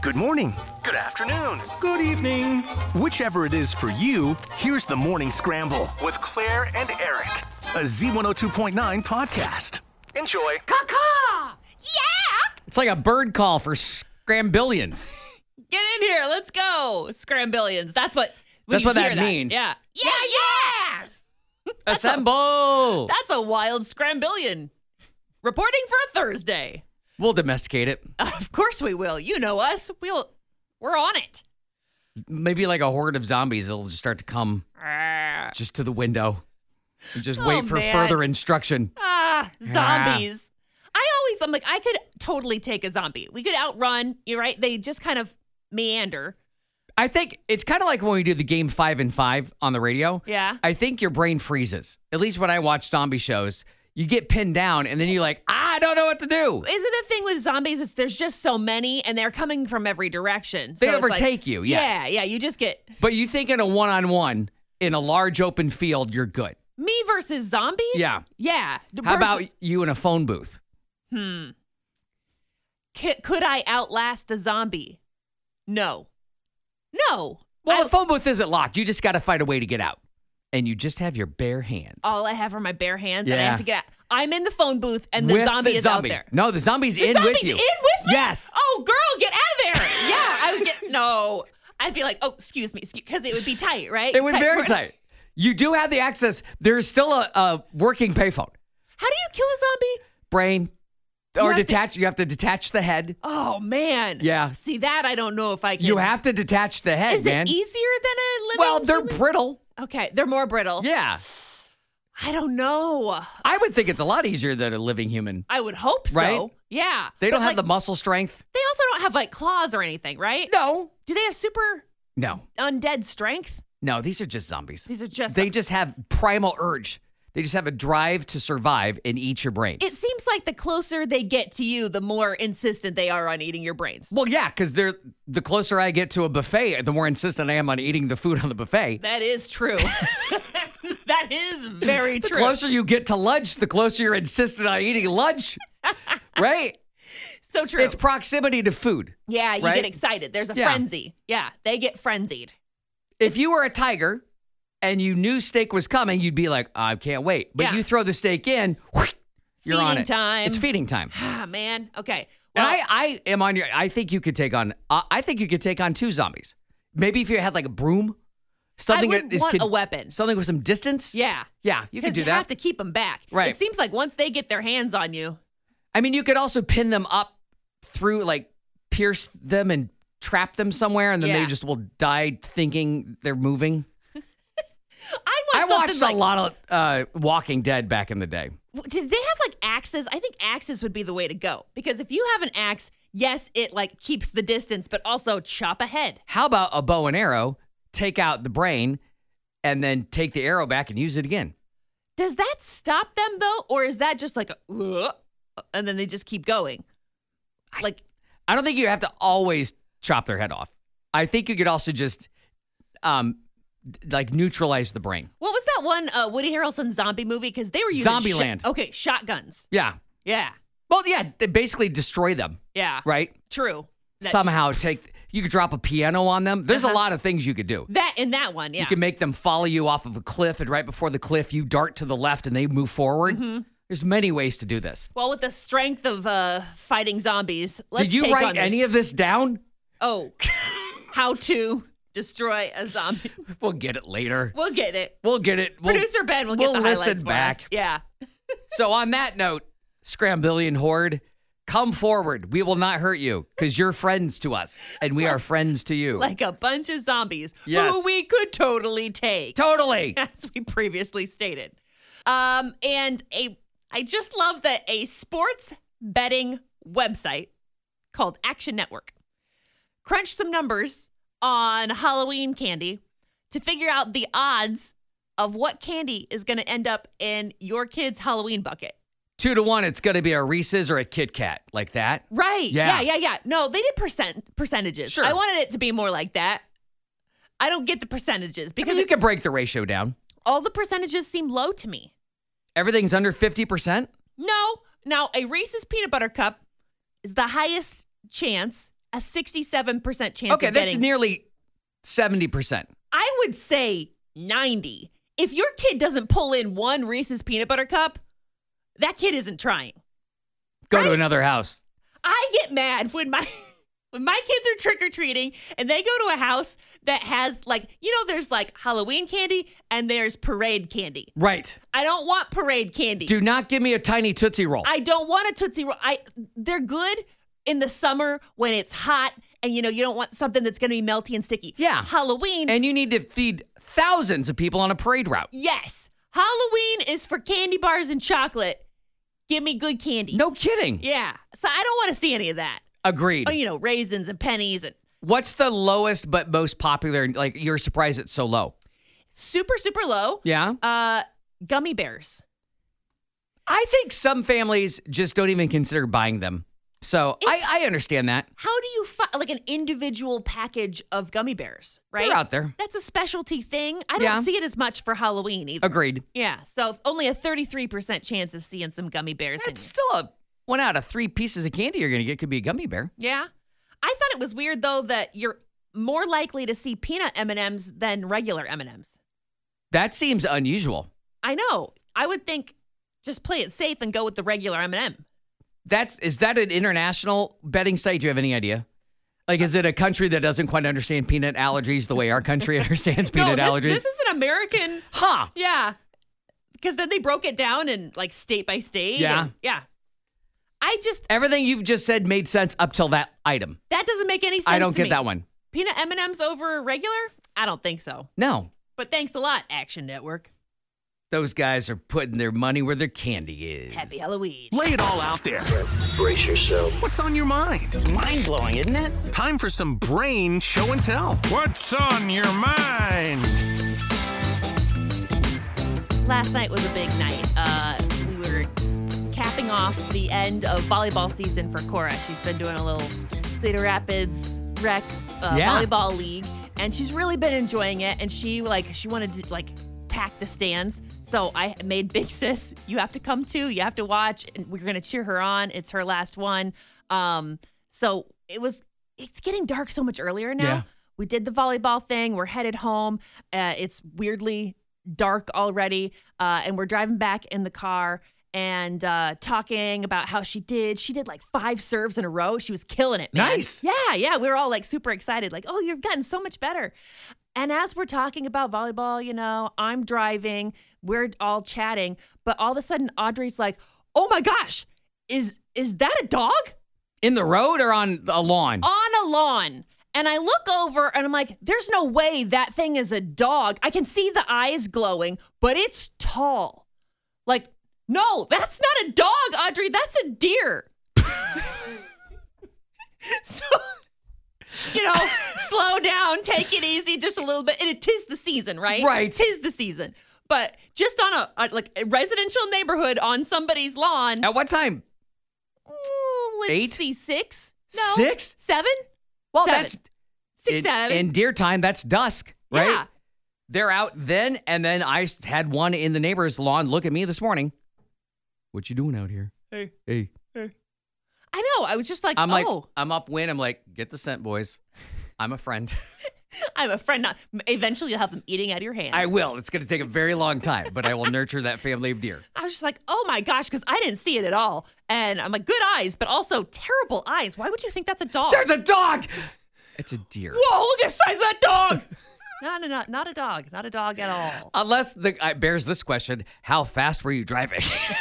Good morning. Good afternoon. Good evening. Whichever it is for you, here's the Morning Scramble with Claire and Eric, a Z102.9 podcast. Enjoy. Caw-caw! Yeah! It's like a bird call for scrambillions. Get in here. Let's go. Scrambillions. That's what that means. Yeah. Yeah. Assemble! That's a wild scrambillion. Reporting for a Thursday. We'll domesticate it. Of course we will. You know us. We're on it. Maybe like a horde of zombies that'll just start to come just to the window and just wait for further instruction. Zombies. I'm like, I could totally take a zombie. We could outrun, you're right. They just kind of meander. I think it's kind of like when we do the game 5 and 5 on the radio. Yeah. I think your brain freezes. At least when I watch zombie shows, you get pinned down and then you're like, I don't know what to do. Isn't the thing with zombies is there's just so many and they're coming from every direction. So They it's overtake like, you, yes. Yeah, you just get... But you think in a one-on-one, in a large open field, you're good. Me versus zombie? Yeah. Yeah. How about you in a phone booth? Could I outlast the zombie? No. Well, the phone booth isn't locked. You just got to find a way to get out. And you just have your bare hands. All I have are my bare hands, and I Yeah. have to get out. I'm in the phone booth, and the With zombie the is zombie. out there. No, the zombie's The in zombie's with you. in with me? Yes. Oh, girl, get out of there. Yeah, I would get... No. I'd be like, oh, excuse me, because it would be tight, right? It would be very corner. tight. You do have the access. There's still a working payphone. How do you kill a zombie? Brain. Or detach. You have to detach the head. Oh, man. Yeah. See, that I don't know if I can... You have to detach the head, Is man. it easier than a living Well, they're human? brittle. Okay, they're more brittle. Yeah. I don't know. I would think it's a lot easier than a living human. I would hope so. Right? Yeah. They don't But, have the muscle strength. They also don't have like claws or anything, right? No. Do they have super No. undead strength? No, these are just zombies. These are just... They just have primal urge. They just have a drive to survive and eat your brains. It seems like the closer they get to you, the more insistent they are on eating your brains. Well, yeah, because the closer I get to a buffet, the more insistent I am on eating the food on the buffet. That is true. That is very The true. closer you get to lunch, the closer you're insistent on eating lunch. Right? So true. It's proximity to food. Yeah, you right? get excited. There's a Yeah. frenzy. Yeah, they get frenzied. If you were a tiger and you knew steak was coming, you'd be like, I can't wait. But Yeah. you throw the steak in, you're on Feeding it. time. It's feeding time. Ah, man. Okay. And Well, I am on your. I think you could take on. I think you could take on 2 zombies. Maybe if you had like a broom, something I would that is want a weapon. something with some distance. Yeah. Yeah, you could Because do you that. have to keep them back. Right. It seems like once they get their hands on you, I mean, you could also pin them up through, like, pierce them and trap them somewhere, and then Yeah. they just will die thinking they're moving. I I want watched something a lot of Walking Dead back in the day. Did they have like axes? I think axes would be the way to go. Because if you have an axe, yes, it like keeps the distance, but also chop ahead. How about a bow and arrow? Take out the brain, and then take the arrow back and use it again. Does that stop them though? Or is that just like a, and then they just keep going? Like, I don't think you have to always chop their head off. I think you could also just, like, neutralize the brain. what was that one Woody Harrelson zombie movie? Because they were using Zombieland. Okay, shotguns. Yeah. Yeah. Well, yeah, they basically destroy them, Yeah. right? True. That Somehow you could drop a piano on them. There's a Uh-huh. lot of things you could do. That in that one, yeah. You can make them follow you off of a cliff, and right before the cliff, you dart to the left and they move forward. Mm-hmm. There's many ways to do this. Well, with the strength of fighting zombies, let's Did you take write on this. any of this down? Oh, how to destroy a zombie. We'll get it later. We'll get it. We'll get it. Producer Ben will get the highlights listen for back. us. Yeah. So on that note, Scrambillion Horde, come forward. We will not hurt you because you're friends to us and we are friends to you. Like a bunch of zombies Yes. who we could totally take, Totally. as we previously stated. I just love that a sports betting website called Action Network crunched some numbers on Halloween candy to figure out the odds of what candy is going to end up in your kid's Halloween bucket. 2 to 1, it's going to be a Reese's or a Kit Kat, like that. Right. Yeah. Yeah. No, they did percentages. Sure. I wanted it to be more like that. I don't get the percentages I because mean, you can break the ratio down. all the percentages seem low to me. Everything's under 50%? No. Now, a Reese's peanut butter cup is the highest chance a 67% chance Okay, of that's getting. nearly 70%. I would say 90. If your kid doesn't pull in one Reese's peanut butter cup, that kid isn't trying. Go to another house. I get mad when my kids are trick-or-treating and they go to a house that has there's like Halloween candy and there's parade candy. Right. I don't want parade candy. Do not give me a tiny Tootsie Roll. I don't want a Tootsie Roll. They're good in the summer when it's hot and you don't want something that's going to be melty and sticky. Yeah. Halloween. And you need to feed thousands of people on a parade route. Yes. Halloween is for candy bars and chocolate. Give me good candy. No kidding. Yeah. So I don't want to see any of that. Agreed. Oh, raisins and pennies and What's the lowest but most popular? Like, you're surprised it's so low. super, super low. Yeah. Gummy bears. I think some families just don't even consider buying them. So I understand that. How do you find like an individual package of gummy bears, right? They're out there. That's a specialty thing. I Yeah. don't see it as much for Halloween either. Agreed. Yeah. So only a 33% chance of seeing some gummy bears. It's still one out of 3 pieces of candy you're going to get could be a gummy bear. Yeah. I thought it was weird though that you're more likely to see peanut M&Ms than regular M&Ms. That seems unusual. I know. I would think just play it safe and go with the regular M&M. Is that an international betting site? Do you have any idea? Like, is it a country that doesn't quite understand peanut allergies the way our country understands peanut allergies? This is an American. Huh. Yeah. Because then they broke it down in like state by state. Yeah. And, yeah. Everything you've just said made sense up till that item. That doesn't make any sense I don't to get me. that one. Peanut M&Ms over regular? I don't think so. No. But thanks a lot, Action Network. Those guys are putting their money where their candy is. Happy Halloween. Lay it all out there. Brace yourself. What's on your mind? It's mind-blowing, isn't it? Time for some brain show and tell. What's on your mind? Last night was a big night. We were capping off the end of volleyball season for Cora. She's been doing a little Cedar Rapids rec volleyball league, and she's really been enjoying it. And she wanted to pack the stands. So I made Big Sis, you have to come too. You have to watch, and we're gonna cheer her on. It's her last one. So it's getting dark so much earlier now. Yeah. We did the volleyball thing. We're headed home. It's weirdly dark already, and we're driving back in the car and talking about how she did like 5 serves in a row. She was killing it, man. Nice. Yeah. We were all like super excited, like, oh, you've gotten so much better. And as we're talking about volleyball, I'm driving, we're all chatting, but all of a sudden Audrey's like, oh my gosh, is that a dog? In the road or on a lawn? On a lawn. And I look over and I'm like, there's no way that thing is a dog. I can see the eyes glowing, but it's tall. Like, no, that's not a dog, Audrey. That's a deer. So, slow down, take it easy just a little bit. And it is the season, right? Right. Tis the season. But just on a residential neighborhood on somebody's lawn. At what time? Let's 8? see, 6? No. 6? 7? Well, 7. that's 6, 7. in deer time. That's dusk, right? Yeah. They're out then, and then I had one in the neighbor's lawn look at me this morning. What you doing out here? Hey. I know. I was just like, I'm oh. I'm upwind. I'm like, get the scent, boys. I'm a friend. I'm a friend. Eventually, you'll have them eating out of your hand. I will. It's going to take a very long time, but I will nurture that family of deer. I was just like, oh my gosh, because I didn't see it at all. And I'm like, good eyes, but also terrible eyes. Why would you think that's a dog? There's a dog! It's a deer. Whoa, look at the size of that dog. No, not a dog. Not a dog at all. Unless bears this question, how fast were you driving?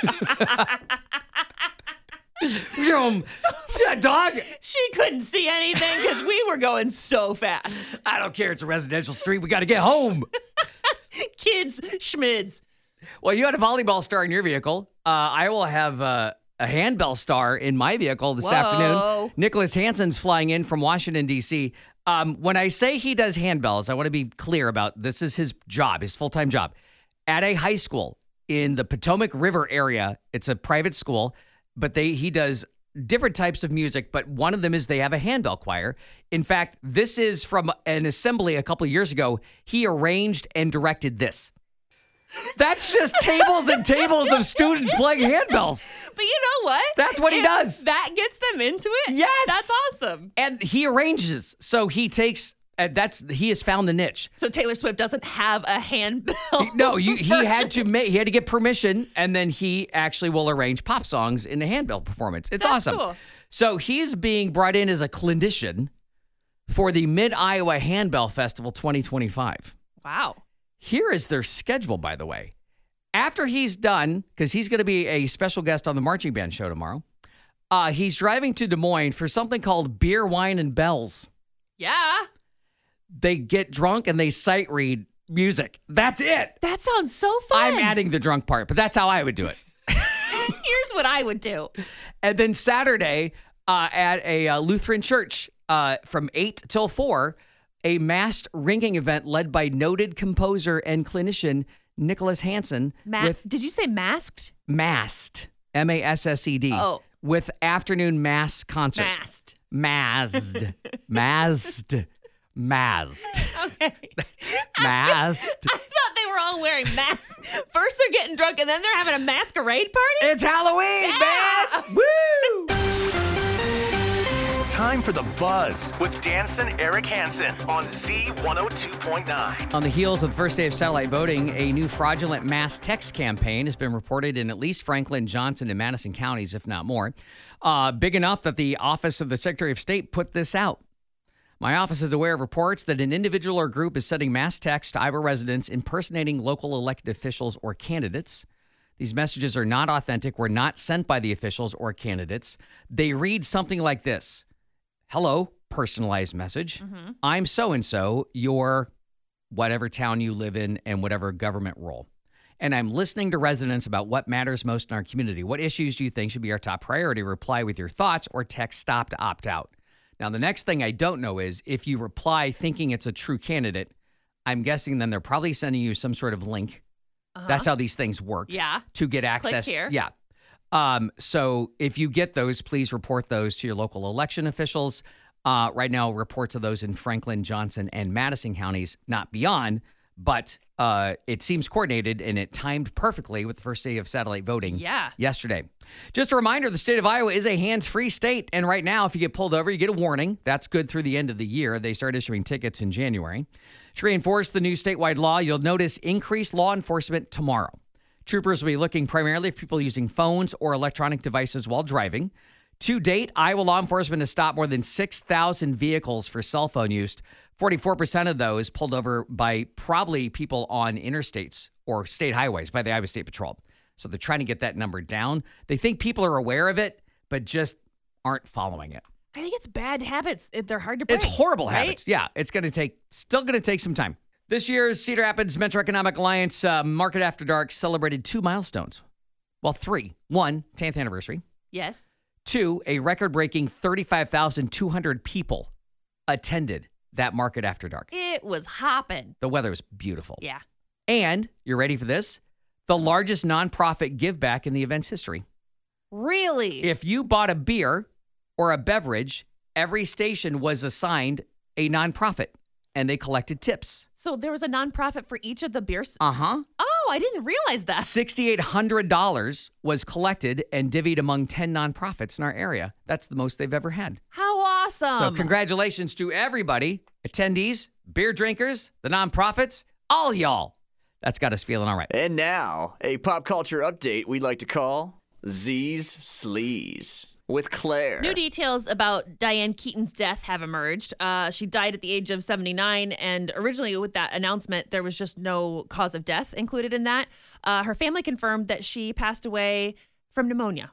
That dog? She couldn't see anything because we were going so fast. I don't care. It's a residential street. We got to get home. Kids, schmids. Well, you had a volleyball star in your vehicle. I will have a handbell star in my vehicle this afternoon. Nicholas Hansen's flying in from Washington, D.C. When I say he does handbells, I want to be clear about this is his job, his full-time job. At a high school in the Potomac River area, it's a private school, but he does different types of music, but one of them is they have a handbell choir. In fact, this is from an assembly a couple of years ago. He arranged and directed this. That's just tables and tables of students playing handbells. But you know what? That's what he does. That gets them into it. Yes. That's awesome. And he arranges. So he takes, he has found the niche. So Taylor Swift doesn't have a handbell. No, he had to get permission, and then he actually will arrange pop songs in a handbell performance. It's That's awesome. cool. So he's being brought in as a clinician for the Mid-Iowa Handbell Festival 2025. Wow. Here is their schedule, by the way. After he's done, because he's going to be a special guest on the Marching Band show tomorrow, he's driving to Des Moines for something called Beer, Wine, and Bells. Yeah. They get drunk and they sight read music. That's it. That sounds so fun. I'm adding the drunk part, but that's how I would do it. Here's what I would do. And then Saturday at a Lutheran church from 8 till 4, a masked ringing event led by noted composer and clinician Nicholas Hansen. Did you say masked? Masked. M-A-S-S-E-D. Oh. With afternoon mass concert. Masked. Masked. Masked. Masked. Okay. Masked. I thought they were all wearing masks. First they're getting drunk and then they're having a masquerade party? It's Halloween, man! Woo! Time for The Buzz with Danson Eric Hansen on Z102.9. On the heels of the first day of satellite voting, a new fraudulent mass text campaign has been reported in at least Franklin, Johnson, and Madison counties, if not more. Big enough that the Office of the Secretary of State put this out. My office is aware of reports that an individual or group is sending mass text to Iowa residents impersonating local elected officials or candidates. These messages are not authentic, were not sent by the officials or candidates. They read something like this. Hello, personalized message. I'm so-and-so, your whatever town you live in and whatever government role. And I'm listening to residents about what matters most in our community. What issues do you think should be our top priority? Reply with your thoughts or text stop to opt out. Now, the next thing I don't know is if you reply thinking it's a true candidate, I'm guessing then they're probably sending you some sort of link. That's how these things work. Yeah. To get access. Click here. Yeah. So if you get those, please report those to your local election officials. Right now, reports of those in Franklin, Johnson, and Madison counties, not beyond, but it seems coordinated and it timed perfectly with the first day of satellite voting yesterday. Just a reminder, the state of Iowa is a hands-free state, and right now, if you get pulled over, you get a warning. That's good through the end of the year. They start issuing tickets in January. To reinforce the new statewide law, you'll notice increased law enforcement tomorrow. Troopers will be looking primarily for people using phones or electronic devices while driving. To date, Iowa law enforcement has stopped more than 6,000 vehicles for cell phone use. 44% of those pulled over by probably people on interstates or state highways by the Iowa State Patrol. So they're trying to get that number down. They think people are aware of it, but just aren't following it. I think it's bad habits. They're hard to break. It's horrible right? habits. Yeah, it's still going to take some time. This year's Cedar Rapids Metro Economic Alliance Market After Dark celebrated 2 milestones. Well, 3. 1, 10th anniversary. Yes. 2, a record-breaking 35,200 people attended that Market After Dark. It was hopping. The weather was beautiful. Yeah. And, you're ready for this? The largest nonprofit give back in the event's history. Really? If you bought a beer or a beverage, every station was assigned a nonprofit, and they collected tips. So there was a nonprofit for each of the beers? Uh-huh. Oh, I didn't realize that. $6,800 was collected and divvied among 10 nonprofits in our area. That's the most they've ever had. How awesome. So congratulations to everybody, attendees, beer drinkers, the nonprofits, all y'all. That's got us feeling all right. And now, a pop culture update we'd like to call Z's Sleaze with Claire. New details about Diane Keaton's death have emerged. She died at the age of 79, and originally with that announcement, there was just no cause of death included in that. Her family confirmed that she passed away from pneumonia.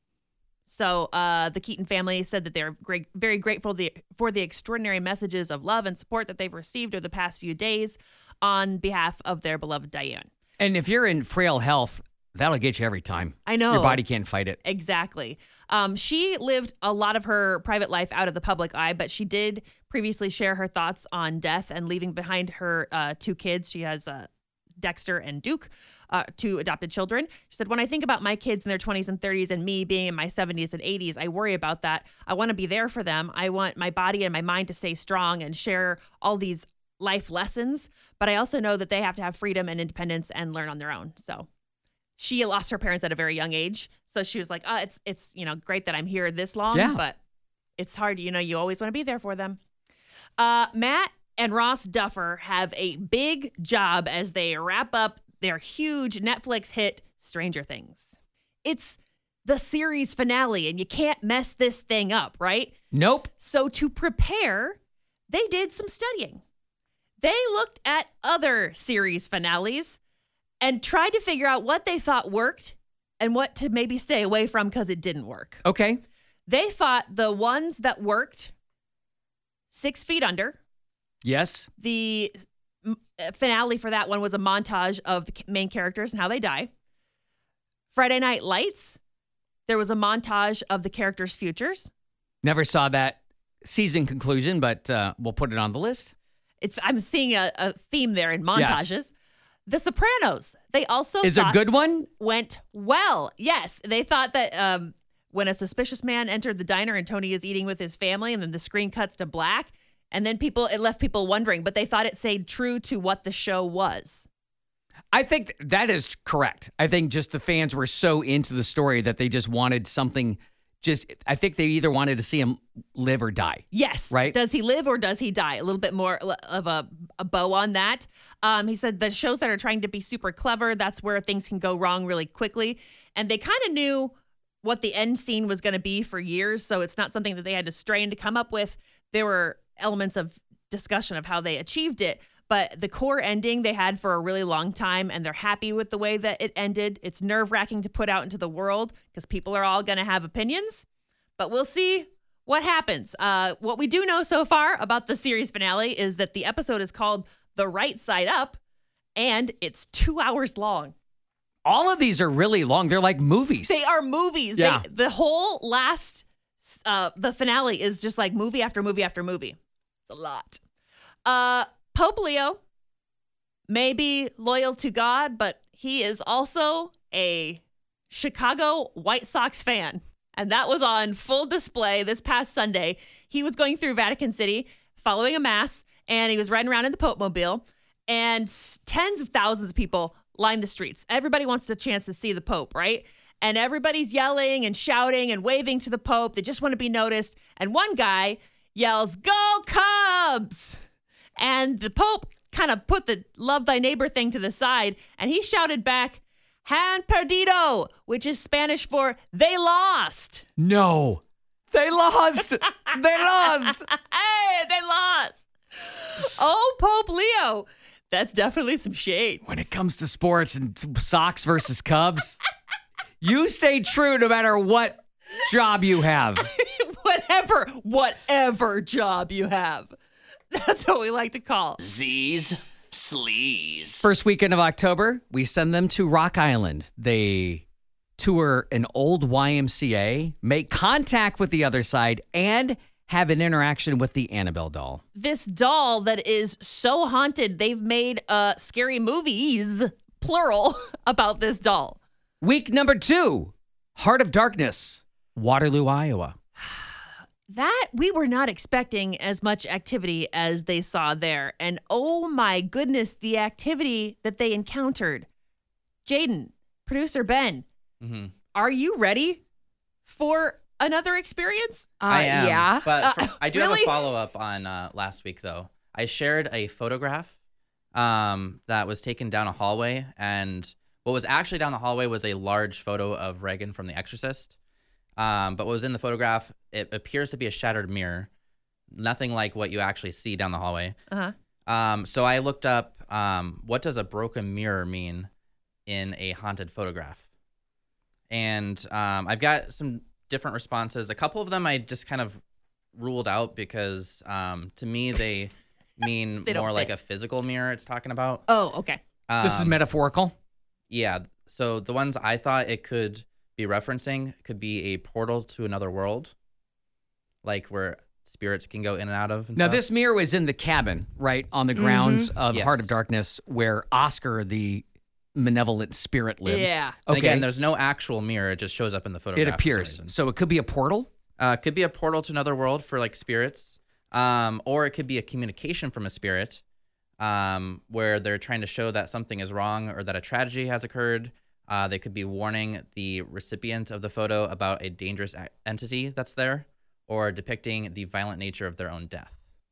So the Keaton family said that they're very grateful for the extraordinary messages of love and support that they've received over the past few days on behalf of their beloved Diane. And if you're in frail health, that'll get you every time. I know. Your body can't fight it. Exactly. She lived a lot of her private life out of the public eye, but she did previously share her thoughts on death and leaving behind her 2 kids. She has Dexter and Duke, 2 adopted children. She said, when I think about my kids in their 20s and 30s and me being in my 70s and 80s, I worry about that. I want to be there for them. I want my body and my mind to stay strong and share all these life lessons, but I also know that they have to have freedom and independence and learn on their own. So she lost her parents at a very young age. So she was like, it's great that I'm here this long, but it's hard. You always want to be there for them. Matt and Ross Duffer have a big job as they wrap up their huge Netflix hit, Stranger Things. It's the series finale, and you can't mess this thing up, right? Nope. So to prepare, they did some studying. They looked at other series finales and tried to figure out what they thought worked and what to maybe stay away from because it didn't work. Okay. They thought the ones that worked, 6 Feet Under. Yes. The finale for that one was a montage of the main characters and how they die. Friday Night Lights, there was a montage of the characters' futures. Never saw that season conclusion, but we'll put it on the list. I'm seeing a theme there in montages. Yes. The Sopranos, they also is a good one. Went well. Yes, they thought that when a suspicious man entered the diner and Tony is eating with his family, and then the screen cuts to black, and then it left people wondering, but they thought it stayed true to what the show was. I think that is correct. I think just the fans were so into the story that they just wanted something. I think they either wanted to see him live or die. Yes. Right? Does he live or does he die? A little bit more of a bow on that. He said the shows that are trying to be super clever, that's where things can go wrong really quickly. And they kind of knew what the end scene was going to be for years, so it's not something that they had to strain to come up with. There were elements of discussion of how they achieved it. But the core ending they had for a really long time, and they're happy with the way that it ended. It's nerve-wracking to put out into the world because people are all going to have opinions. But we'll see what happens. What we do know so far about the series finale is that the episode is called The Right Side Up, and it's 2 hours long. All of these are really long. They're like movies. They are movies. Yeah. The whole last, the finale is just like movie after movie after movie. It's a lot. Pope Leo may be loyal to God, but he is also a Chicago White Sox fan. And that was on full display this past Sunday. He was going through Vatican City following a mass, and he was riding around in the Pope Mobile, and tens of thousands of people lined the streets. Everybody wants the chance to see the Pope, right? And everybody's yelling and shouting and waving to the Pope. They just want to be noticed. And one guy yells, "Go Cubs!" And the Pope kind of put the love thy neighbor thing to the side, and he shouted back, "Han perdido," which is Spanish for they lost. No. They lost. They lost. Hey, they lost. Oh, Pope Leo. That's definitely some shade. When it comes to sports and Sox versus Cubs, you stay true no matter what job you have. Whatever job you have. That's what we like to call Z's Sleaze. First weekend of October, we send them to Rock Island. They tour an old YMCA, make contact with the other side, and have an interaction with the Annabelle doll. This doll that is so haunted, they've made scary movies, plural, about this doll. Week number 2, Heart of Darkness, Waterloo, Iowa. That we were not expecting as much activity as they saw there. And oh my goodness, the activity that they encountered. Jaden, producer Ben, Are you ready for another experience? I am. Yeah. But I do really? have a follow-up on last week, though. I shared a photograph that was taken down a hallway. And what was actually down the hallway was a large photo of Regan from The Exorcist. But what was in the photograph, it appears to be a shattered mirror. Nothing like what you actually see down the hallway. So I looked up, what does a broken mirror mean in a haunted photograph? And I've got some different responses. A couple of them I just kind of ruled out because to me they mean more like a physical mirror it's talking about. Oh, okay. This is metaphorical? Yeah. So the ones I thought it could be referencing could be a portal to another world, like where spirits can go in and out of. And now, stuff. this mirror was in the cabin, right, on the grounds of Yes. Heart of Darkness, where Oscar, the malevolent spirit, lives. Yeah. And Okay. again, there's no actual mirror. It just shows up in the photograph. It for some appears. reason. So it could be a portal? Could be a portal to another world for like spirits, or it could be a communication from a spirit where they're trying to show that something is wrong or that a tragedy has occurred. They could be warning the recipient of the photo about a dangerous entity that's there, or depicting the violent nature of their own death.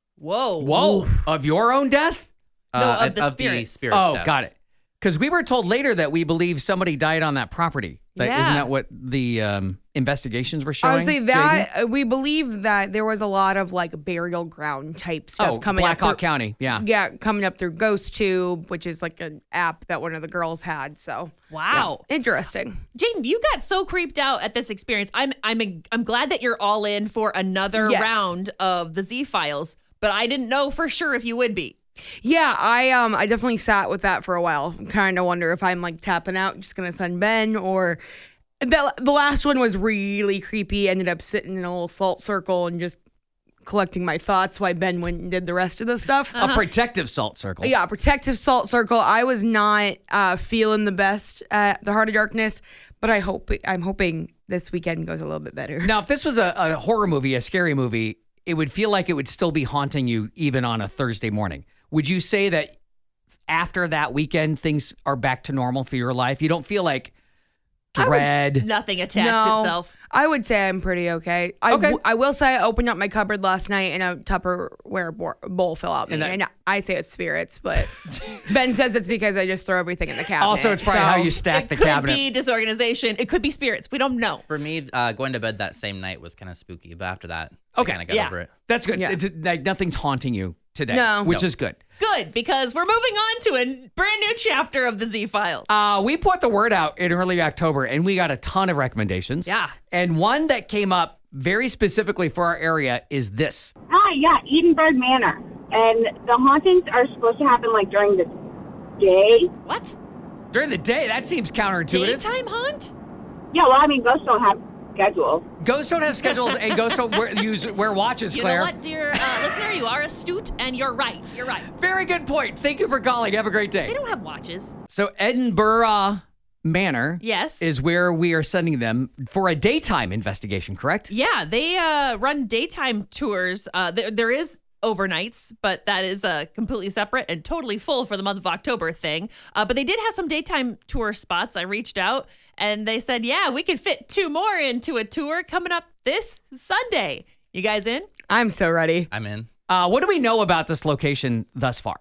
Whoa. Of your own death? Of the spirit's Oh, death. got it. Because we were told later that we believe somebody died on that property. Yeah. Isn't that what the investigations were showing? I would say that we believe that there was a lot of like burial ground type stuff coming Black up Hawk County. Yeah. Yeah, coming up through GhostTube, which is like an app that one of the girls had. So Wow. yeah, interesting. Jaden, you got so creeped out at this experience. I'm glad that you're all in for another Yes. round of the Z Files, but I didn't know for sure if you would be. Yeah, I definitely sat with that for a while. Kind of wonder if I'm like tapping out, just gonna send Ben, or the last one was really creepy. Ended up sitting in a little salt circle and just collecting my thoughts while Ben went and did the rest of the stuff. A protective salt circle. Yeah, protective salt circle. I was not feeling the best at the Heart of Darkness, but I'm hoping this weekend goes a little bit better. Now, if this was a horror movie, a scary movie, it would feel like it would still be haunting you even on a Thursday morning. Would you say that after that weekend, things are back to normal for your life? You don't feel like dread? Nothing attached No, itself. I would say I'm pretty okay. I will say I opened up my cupboard last night and a Tupperware bowl fell out. And I say it's spirits, but Ben says it's because I just throw everything in the cabinet. Also, it's probably how you stack It the could cabinet. be disorganization. It could be spirits. We don't know. For me, going to bed that same night was kind of spooky, but after that, Okay, I kind of got yeah. over it. That's good. Yeah. It's like nothing's haunting you today, No. which is good. Good, because we're moving on to a brand new chapter of the Z Files. We put the word out in early October, and we got a ton of recommendations. Yeah. And one that came up very specifically for our area is this. Hi, yeah, Edinburgh Manor. And the hauntings are supposed to happen like during the day. What? During the day, that seems counterintuitive. Daytime haunt? Yeah, well, I mean, ghosts don't have schedules. Ghosts don't have schedules, and ghosts don't wear watches, You Claire. know what, dear listener? You are astute, and you're right. You're right. Very good point. Thank you for calling. Have a great They day. don't have watches. So Edinburgh Manor Yes. is where we are sending them for a daytime investigation, correct? Yeah, they run daytime tours. There is overnights, but that is completely separate and totally full for the month of October thing. But they did have some daytime tour spots. I reached out and they said, yeah, we could fit 2 more into a tour coming up this Sunday. You guys in? I'm so ready. I'm in. What do we know about this location thus far?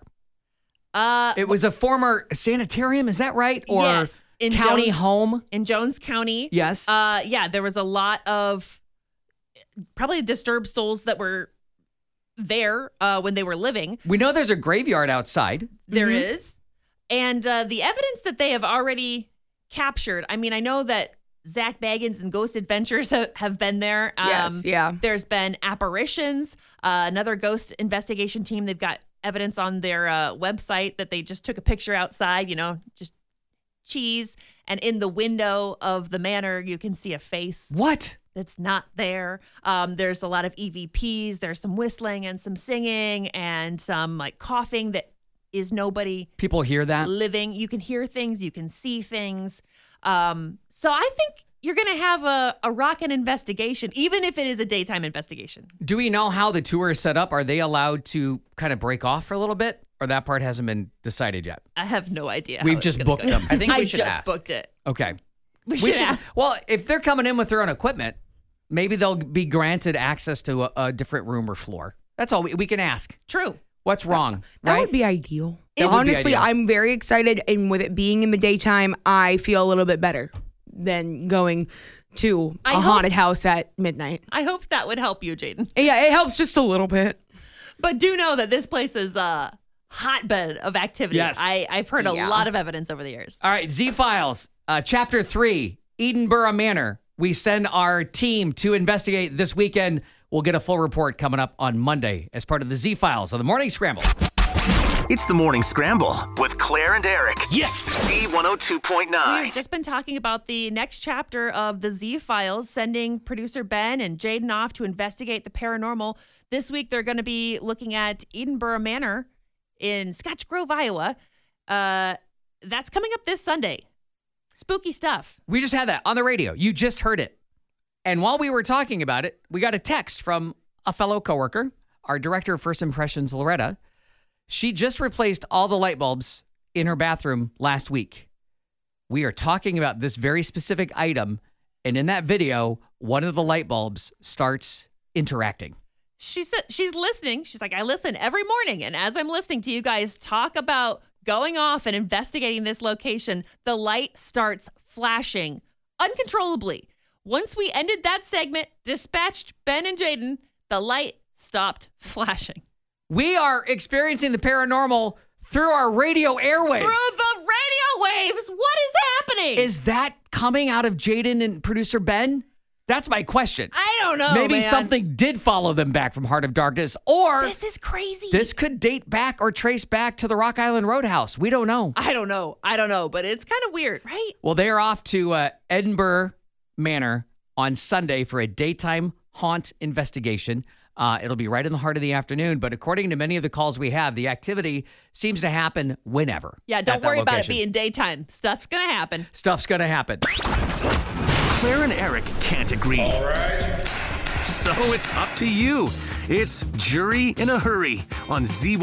It was a former sanitarium, is that right? Or yes, in county Jones- home? in Jones County. Yes. Yeah, there was a lot of probably disturbed souls that were there when they were living. We know there's a graveyard outside. There is. And the evidence that they have already captured, I mean, I know that Zach Baggins and Ghost Adventures have been there. Yes, yeah. There's been apparitions. Another ghost investigation team, they've got evidence on their website that they just took a picture outside, just cheese. And in the window of the manor, you can see a face. What? That's not there. There's a lot of EVPs. There's some whistling and some singing and some like coughing that is nobody People hear that? living. You can hear things. You can see things. So I think you're going to have a rockin' investigation, even if it is a daytime investigation. Do we know how the tour is set up? Are they allowed to kind of break off for a little bit? Or that part hasn't been decided yet? I have no idea. how We've it's just gonna booked go. them. I think we I should just ask. booked it. Okay. We should ask. Well, if they're coming in with their own equipment, maybe they'll be granted access to a different room or floor. That's all we can ask. True. What's wrong? That right? would be ideal. That would be Honestly, ideal. I'm very excited. And with it being in the daytime, I feel a little bit better than going to I a haunted hoped- house at midnight. I hope that would help you, Jaden. Yeah, it helps just a little bit. But do know that this place is a hotbed of activity. Yes. I've heard a Yeah. lot of evidence over the years. All right, Z-Files, Chapter 3, Edinburgh Manor. We send our team to investigate this weekend. We'll get a full report coming up on Monday as part of the Z-Files of the Morning Scramble. It's the Morning Scramble with Claire and Eric. Yes! B102.9. We've just been talking about the next chapter of the Z Files, sending producer Ben and Jaden off to investigate the paranormal. This week, they're going to be looking at Edinburgh Manor in Scotch Grove, Iowa. That's coming up this Sunday. Spooky stuff. We just had that on the radio. You just heard it. And while we were talking about it, we got a text from a fellow coworker, our director of First Impressions, Loretta. She just replaced all the light bulbs in her bathroom last week. We are talking about this very specific item. And in that video, one of the light bulbs starts interacting. She said she's listening. She's like, I listen every morning. And as I'm listening to you guys talk about going off and investigating this location, the light starts flashing uncontrollably. Once we ended that segment, dispatched Ben and Jaden, the light stopped flashing. We are experiencing the paranormal through our radio airwaves. Through the radio waves. What is happening? Is that coming out of Jaden and producer Ben? That's my question. I don't know, Maybe man. something did follow them back from Heart of Darkness, or This is crazy. this could date back or trace back to the Rock Island Roadhouse. We don't know. I don't know, but it's kind of weird, right? Well, they are off to Edinburgh Manor on Sunday for a daytime haunt investigation. It'll be right in the heart of the afternoon, but according to many of the calls we have, the activity seems to happen whenever. Yeah, don't worry about it being daytime. Stuff's going to happen. Stuff's going to happen. Claire and Eric can't agree. All right. So it's up to you. It's Jury in a Hurry on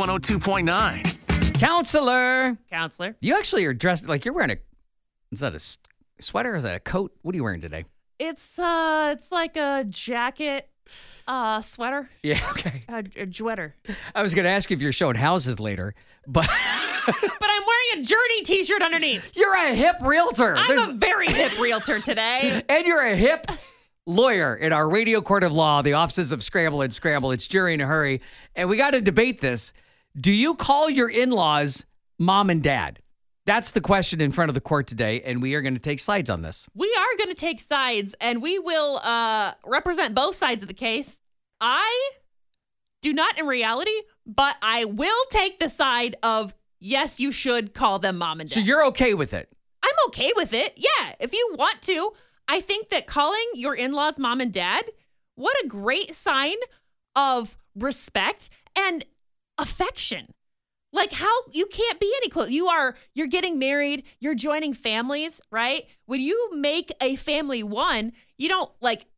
Z102.9. Counselor. You actually are dressed like you're wearing is that a sweater or is that a coat? What are you wearing today? It's like a jacket, sweater. Yeah, okay. A jwetter. I was going to ask you if you're showing houses later, but... But I'm wearing a Journey t-shirt underneath. You're a hip realtor. I'm a very hip realtor today. And you're a hip lawyer in our radio court of law, the offices of Scramble and Scramble. It's Jury in a Hurry. And we got to debate this. Do you call your in-laws mom and dad? That's the question in front of the court today, and we are going to take sides on this. We are going to take sides, and we will represent both sides of the case. I do not in reality, but I will take the side of, yes, you should call them mom and dad. So you're okay with it? I'm okay with it. Yeah, if you want to. I think that calling your in-laws mom and dad, what a great sign of respect and affection. Like, how you can't be any close. You're getting married, you're joining families, right? When you make a family one, you don't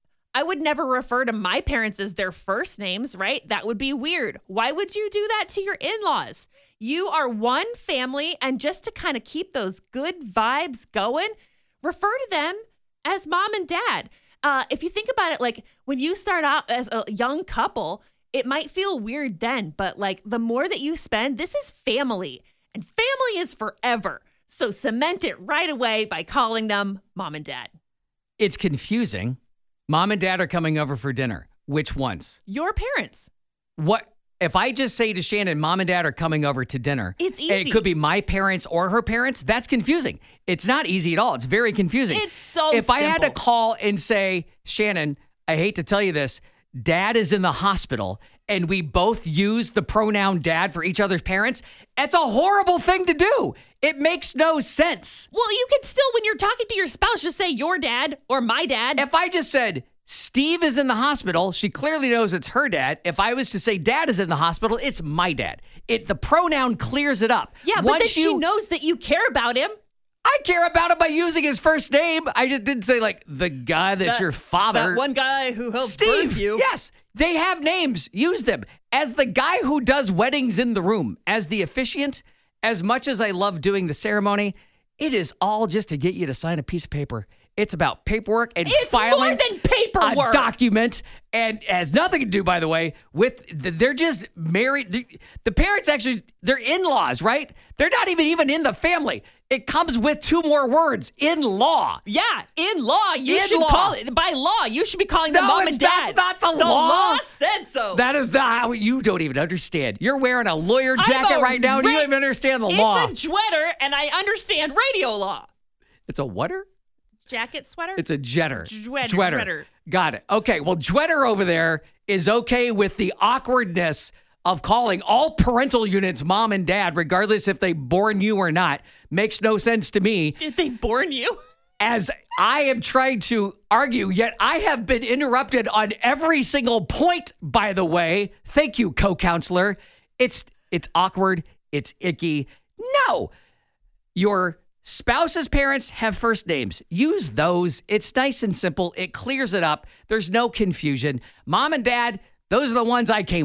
I would never refer to my parents as their first names, right? That would be weird. Why would you do that to your in-laws? You are one family, and just to kind of keep those good vibes going, refer to them as mom and dad. If you think about it, like when you start out as a young couple, it might feel weird then, but the more that you spend, this is family, and family is forever. So cement it right away by calling them mom and dad. It's confusing. Mom and dad are coming over for dinner. Which ones? Your parents. What? If I just say to Shannon, mom and dad are coming over to dinner. It's easy. It could be my parents or her parents. That's confusing. It's not easy at all. It's very confusing. It's so If simple. I had to call and say, Shannon, I hate to tell you this, dad is in the hospital, and we both use the pronoun dad for each other's parents, it's a horrible thing to do. It makes no sense. Well, you can still, when you're talking to your spouse, just say your dad or my dad. If I just said, Steve is in the hospital, she clearly knows it's her dad. If I was to say dad is in the hospital, it's my dad. The pronoun clears it up. Yeah, but then she knows that you care about him. I care about him by using his first name. I just didn't say the guy that's your father. That one guy who helped Steve, birth you. Yes, they have names. Use them. As the guy who does weddings in the room, as the officiant, as much as I love doing the ceremony, it is all just to get you to sign a piece of paper. It's about paperwork and filing more than paperwork. A document, and it has nothing to do, by the way, with they're just married. The parents actually, they're in-laws, right? They're not even in the family. It comes with two more words, in-law. Yeah, in-law. You should In-law. call it, by law, you should be calling them mom and dad. That's not the law. The law said so. That is not how you don't even understand. You're wearing a lawyer jacket right now, and you don't even understand the law. It's a jwetter, and I understand radio law. It's a whatter? Jacket sweater? It's a jetter. Jwetter. Got it. Okay, well, Jwetter over there is okay with the awkwardness of calling all parental units mom and dad, regardless if they born you or not. Makes no sense to me. Did they born you? As I am trying to argue, yet I have been interrupted on every single point, by the way. Thank you, co-counselor. It's awkward. It's icky. No. Your spouse's parents have first names. Use those. It's nice and simple. It clears it up. There's no confusion. Mom and dad, those are the ones I came with.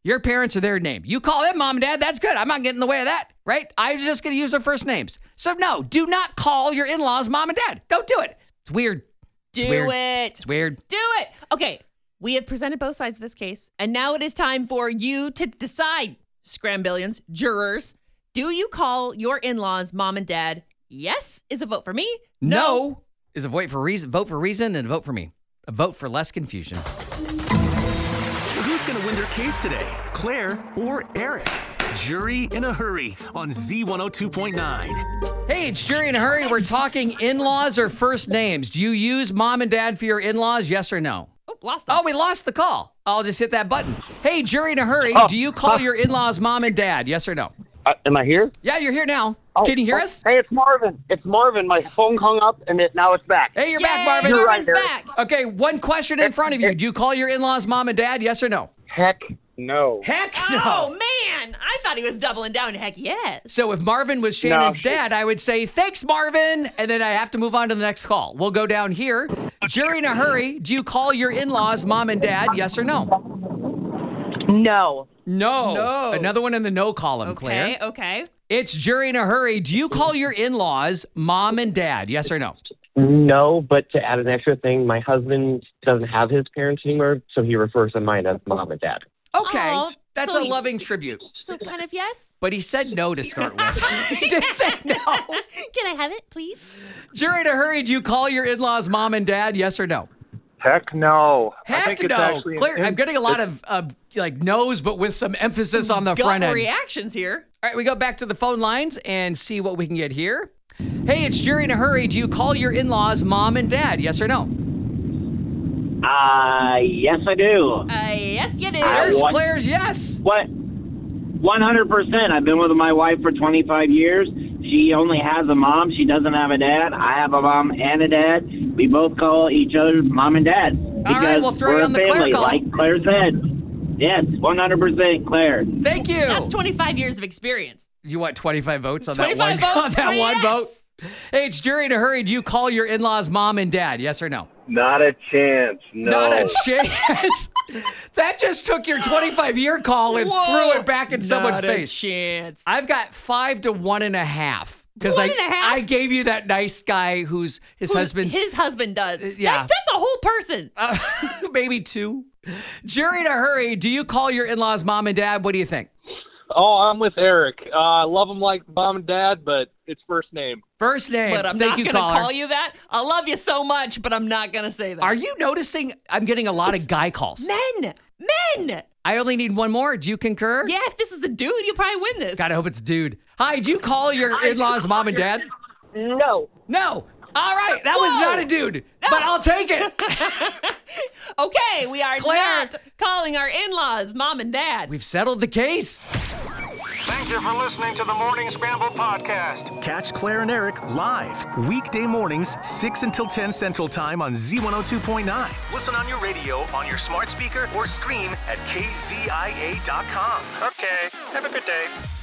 Your parents are their name. You call them mom and dad, that's good. I'm not getting in the way of that, right? I was just going to use their first names. So no, do not call your in-laws mom and dad. Don't do it. It's weird. Do it. It's weird. Do it. Okay, we have presented both sides of this case, and now it is time for you to decide, Scrambillions, jurors. Do you call your in-laws mom and dad? Yes is a vote for me. No is a vote for reason, and a vote for me. A vote for less confusion. Who's going to win their case today? Claire or Eric? Jury in a Hurry on Z102.9. Hey, it's Jury in a Hurry. We're talking in-laws or first names. Do you use mom and dad for your in-laws? Yes or no? Oh, lost them. Oh, we lost the call. I'll just hit that button. Hey, Jury in a Hurry. Do you call your in-laws mom and dad? Yes or no? Am I here? Yeah, you're here now. Can you hear us? Hey, it's Marvin. It's Marvin. My phone hung up, and now it's back. Hey, you're back, Marvin. You're Marvin's right, back. Okay, one question in front of you. Do you call your in-laws mom and dad? Yes or no? Heck no. Heck no. Oh, man. I thought he was doubling down. Heck yes. So if Marvin was Shannon's dad, I would say, thanks, Marvin. And then I have to move on to the next call. We'll go down here. Jury in a Hurry. Do you call your in-laws mom and dad? Yes or no? No. No. Another one in the no column, Claire. Okay. It's Jury in a Hurry. Do you call your in-laws mom and dad? Yes or no? No, but to add an extra thing, my husband doesn't have his parents anymore, so he refers to mine as mom and dad. Okay. Aw, That's so a loving tribute. So kind of yes? But he said no to start with. He did say no. Can I have it, please? Jury in a Hurry. Do you call your in-laws mom and dad? Yes or no? Heck no. Heck no. Claire, I'm getting a lot of like no's, but with some emphasis on the front Gut end. reactions here. All right, we go back to the phone lines and see what we can get here. Hey, it's Jury in a Hurry. Do you call your in-laws mom and dad? Yes or no? Yes, I do. Yes, you do. There's Claire's yes. What? 100%. I've been with my wife for 25 years. She only has a mom. She doesn't have a dad. I have a mom and a dad. We both call each other mom and dad. All right, we'll throw we're you on a the Claire family, call. like Claire said. Yes, 100% Claire. Thank you. That's 25 years of experience. You want 25 votes on 25 that one? votes On that for one yes. vote? Hey, it's Jury in a Hurry. Do you call your in-laws mom and dad? Yes or no? Not a chance. No. Not a chance. That just took your 25-year call and threw it back in someone's face. Chance. I've got 5 to 1.5. Because 1.5? I gave you that nice guy whose husband's... His husband does. yeah. That's a whole person. Maybe 2. Jury in a Hurry. Do you call your in-laws mom and dad? What do you think? Oh, I'm with Eric. I love him like mom and dad, but it's first name. First name. But I'm Thank not you, going to caller. call you that. I love you so much, but I'm not going to say that. Are you noticing I'm getting a lot of guy calls? Men. I only need one more. Do you concur? Yeah, if this is a dude, you'll probably win this. God, I hope it's dude. Hi, do you call your in-laws mom and dad? No. No. All right, that was not a dude, but I'll take it. Okay, we are Claire. not calling our in-laws mom and dad. We've settled the case. Thank you for listening to the Morning Scramble podcast. Catch Claire and Eric live weekday mornings 6 until 10 Central Time on Z102.9. Listen on your radio, on your smart speaker, or stream at kzia.com. Okay, have a good day.